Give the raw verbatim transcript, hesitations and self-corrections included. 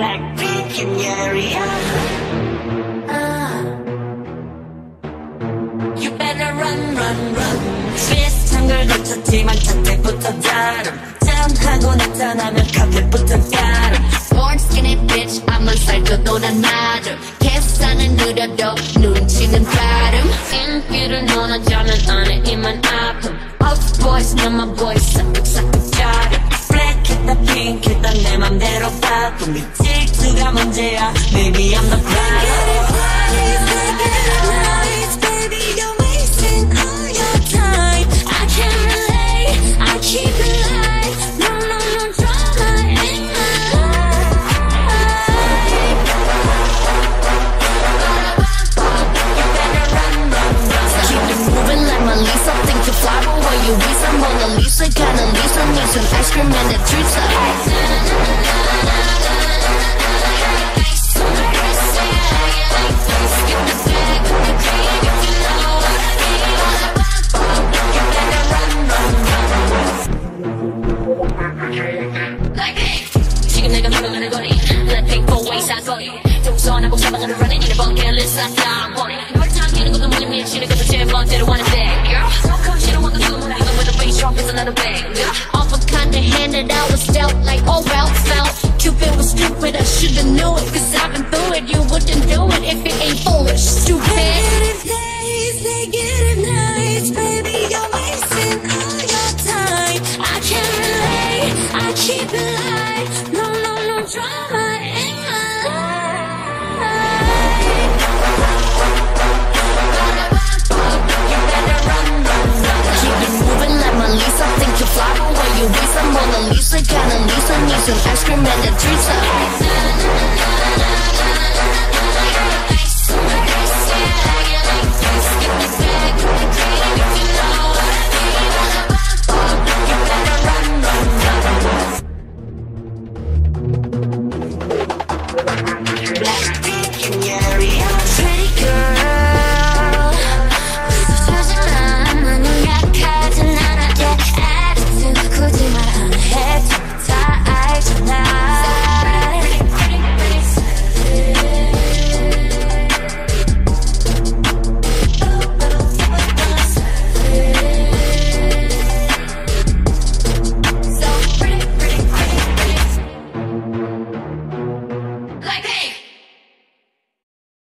Blackpink in your area. You better run, run, run. 비슷한 걸 거쳤지만 첫 때부터 다름. 짠하고 나타나면 카페부터 가름. Born skinny bitch, I'm 살쪄도 난 맞음. 계산은 느려도 눈치는 빠름. 인기를 논하자면 안에 이만 아픔. Up boys, 난 my boys, 싹둑싹둑 자름. Black했다 pink했다 내 맘대로 바꿈. 네 질투가 문제야, baby I'm the problem. You Lisa, Mona Lisa, kinda Lisa, need some ice cream and a treat. 지금 내가 걸어가는 거리 Blackpink four way 사거리 동선하고 사방으로 running in a bucket list I got money 널 당기는 것도 뭐니 미치는 것도 제 멋대로 하는 데 girl 더 싫어하는 지금은 even with the bass drop is another bang Off a kinda handed out was dealt like oh well felt Cupid was stupid I should've knew it cause I've been through it you wouldn't do it if it ain't foolish stupid Negative days, negative nights baby you're wasting all your time I can't relate, I keep it light no, no, no drama in my life You better run, run, run Keep it moving like my Lisa think you fly but when you Lisa Mona Lisa kinda Lisa need some ice cream and a treat